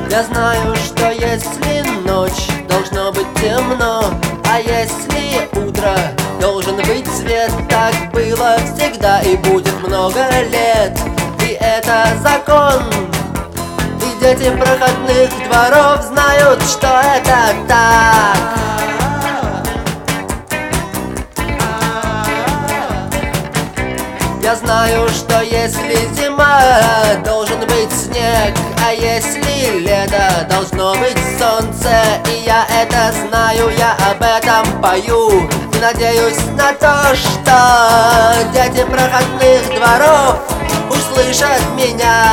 Я знаю, что если ночь, должно быть темно, а если утро, должен быть свет. Так было всегда и будет много лет, и это закон. И дети проходных дворов знают, что это так. Я знаю, что если зима, должен быть снег, а если лето, должно быть солнце. И я это знаю, я об этом пою, и надеюсь на то, что дети проходных дворов услышат меня.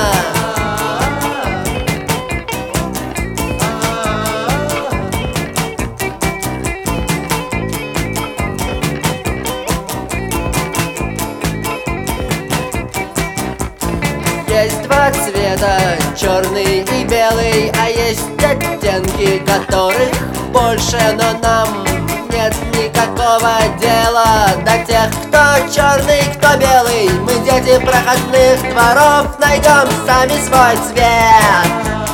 Есть два цвета, черный и белый, а есть оттенки, которых больше, но нам нет никакого дела до тех, кто черный, кто белый. Мы, дети проходных дворов, найдем сами свой цвет.